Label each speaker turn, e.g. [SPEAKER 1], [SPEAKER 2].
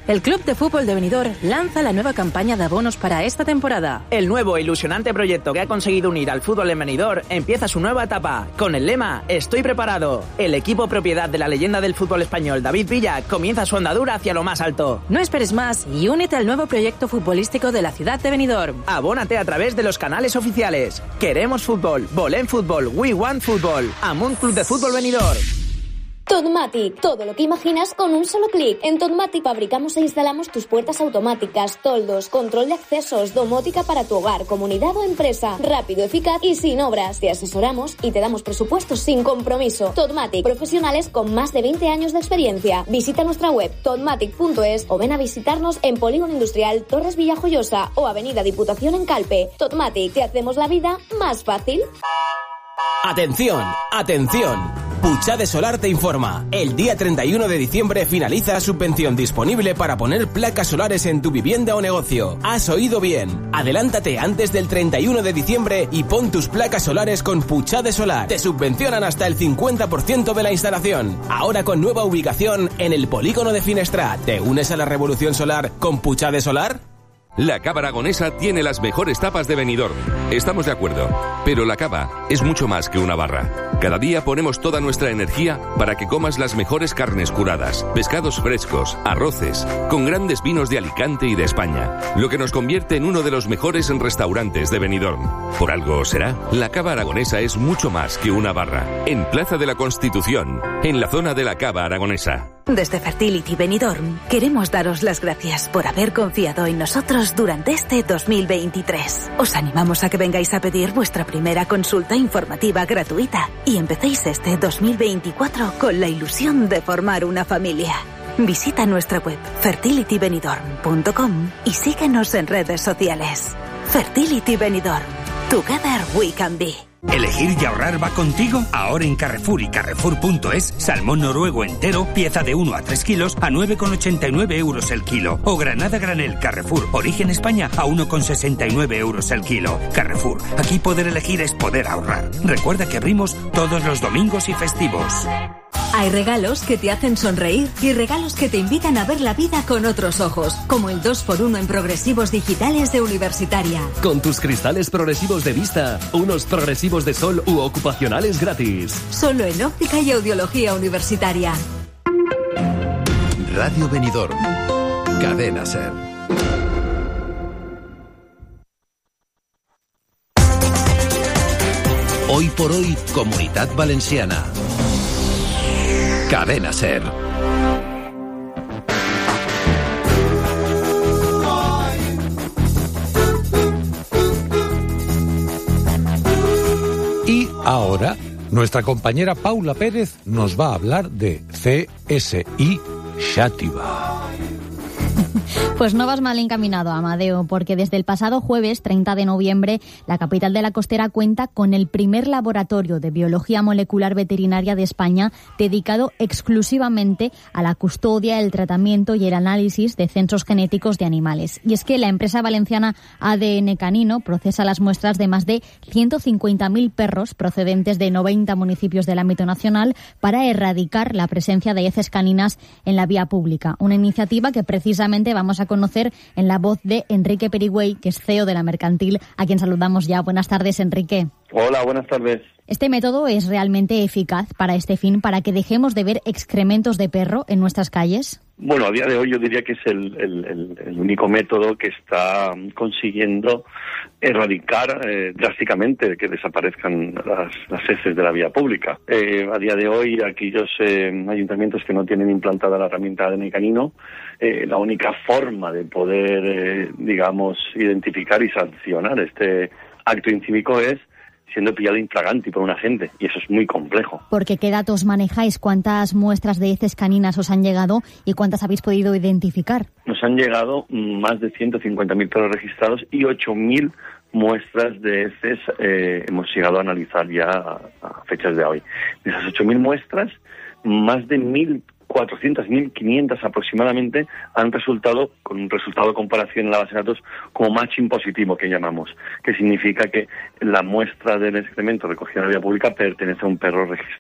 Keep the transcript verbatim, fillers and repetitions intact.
[SPEAKER 1] El Club de Fútbol de Benidorm lanza la nueva campaña de abonos para esta temporada.
[SPEAKER 2] El nuevo e ilusionante proyecto que ha conseguido unir al fútbol en Benidorm empieza su nueva etapa, con el lema Estoy preparado. El equipo propiedad de la leyenda del fútbol español, David Villa, comienza su andadura hacia lo más alto.
[SPEAKER 1] No esperes más y únete al nuevo proyecto futbolístico de la ciudad de Benidorm.
[SPEAKER 2] Abónate a través de los canales oficiales. Queremos fútbol, Volem Fútbol, We Want Fútbol, Amunt Club de Fútbol Benidorm.
[SPEAKER 3] Totmatic, todo lo que imaginas con un solo clic. En Totmatic fabricamos e instalamos tus puertas automáticas, toldos, control de accesos, domótica para tu hogar, comunidad o empresa. Rápido, eficaz y sin obras. Te asesoramos y te damos presupuestos sin compromiso. Totmatic, profesionales con más de veinte años de experiencia. Visita nuestra web totmatic punto es o ven a visitarnos en Polígono Industrial Torres Villajoyosa o Avenida Diputación en Calpe. Totmatic, te hacemos la vida más fácil.
[SPEAKER 4] Atención, atención. Puchade Solar te informa. El día treinta y uno de diciembre finaliza la subvención disponible para poner placas solares en tu vivienda o negocio. Has oído bien. Adelántate antes del treinta y uno de diciembre y pon tus placas solares con Puchade Solar. Te subvencionan hasta el cincuenta por ciento de la instalación. Ahora con nueva ubicación en el polígono de Finestrat. ¿Te unes a la revolución solar con Puchade Solar?
[SPEAKER 5] La Cava Aragonesa tiene las mejores tapas de Benidorm. Estamos de acuerdo, pero la cava es mucho más que una barra. Cada día ponemos toda nuestra energía para que comas las mejores carnes curadas, pescados frescos, arroces, con grandes vinos de Alicante y de España, lo que nos convierte en uno de los mejores restaurantes de Benidorm. Por algo será, la Cava Aragonesa es mucho más que una barra. En Plaza de la Constitución, en la zona de la Cava Aragonesa.
[SPEAKER 6] Desde Fertility Benidorm queremos daros las gracias por haber confiado en nosotros durante este dos mil veintitrés. Os animamos a que vengáis a pedir vuestra primera consulta informativa gratuita y empecéis este dos mil veinticuatro con la ilusión de formar una familia. Visita nuestra web fertility benidorm punto com y síguenos en redes sociales. Fertility Benidorm. Together we can be.
[SPEAKER 7] ¿Elegir y ahorrar va contigo? Ahora en Carrefour y Carrefour punto es, salmón noruego entero, pieza de uno a tres kilos a nueve con ochenta y nueve euros el kilo. O granada granel Carrefour, origen España, a uno con sesenta y nueve euros el kilo. Carrefour, aquí poder elegir es poder ahorrar. Recuerda que abrimos todos los domingos y festivos.
[SPEAKER 8] Hay regalos que te hacen sonreír y regalos que te invitan a ver la vida con otros ojos, como el dos por uno en progresivos digitales de Universitaria.
[SPEAKER 9] Con tus cristales progresivos de vista, unos progresivos de sol u ocupacionales gratis.
[SPEAKER 8] Solo en óptica y audiología Universitaria.
[SPEAKER 10] Radio Benidorm. Cadena SER. Hoy por hoy, Comunitat Valenciana. Cadena SER.
[SPEAKER 11] Y ahora, nuestra compañera Paula Pérez nos va a hablar de C S I Xàtiva.
[SPEAKER 12] Pues no vas mal encaminado, Amadeo, porque desde el pasado jueves, treinta de noviembre, la capital de la Costera cuenta con el primer laboratorio de biología molecular veterinaria de España dedicado exclusivamente a la custodia, el tratamiento y el análisis de censos genéticos de animales. Y es que la empresa valenciana A D N Canino procesa las muestras de más de ciento cincuenta mil perros procedentes de noventa municipios del ámbito nacional para erradicar la presencia de heces caninas en la vía pública. Una iniciativa que precisamente vamos a conocer en la voz de Enrique Perigüey, que es C E O de la Mercantil, a quien saludamos ya. Buenas tardes, Enrique.
[SPEAKER 13] Hola, buenas tardes.
[SPEAKER 12] ¿Este método es realmente eficaz para este fin, para que dejemos de ver excrementos de perro en nuestras calles?
[SPEAKER 13] Bueno, a día de hoy yo diría que es el, el, el, el único método que está consiguiendo erradicar eh, drásticamente que desaparezcan las, las heces de la vía pública. Eh, a día de hoy, aquellos eh, ayuntamientos que no tienen implantada la herramienta A D N canino, eh, la única forma de poder, eh, digamos, identificar y sancionar este acto incívico es siendo pillado infraganti por un agente, y eso es muy complejo.
[SPEAKER 12] Porque ¿qué datos manejáis? ¿Cuántas muestras de heces caninas os han llegado y cuántas habéis podido identificar?
[SPEAKER 13] Nos han llegado más de ciento cincuenta mil perros registrados y ocho mil muestras de heces eh, hemos llegado a analizar ya a, a fechas de hoy. De esas ocho mil muestras, más de mil cuatrocientas, mil quinientas aproximadamente han resultado, con un resultado de comparación en la base de datos, como matching positivo, que llamamos, que significa que la muestra del excremento recogida en la vía pública pertenece a un perro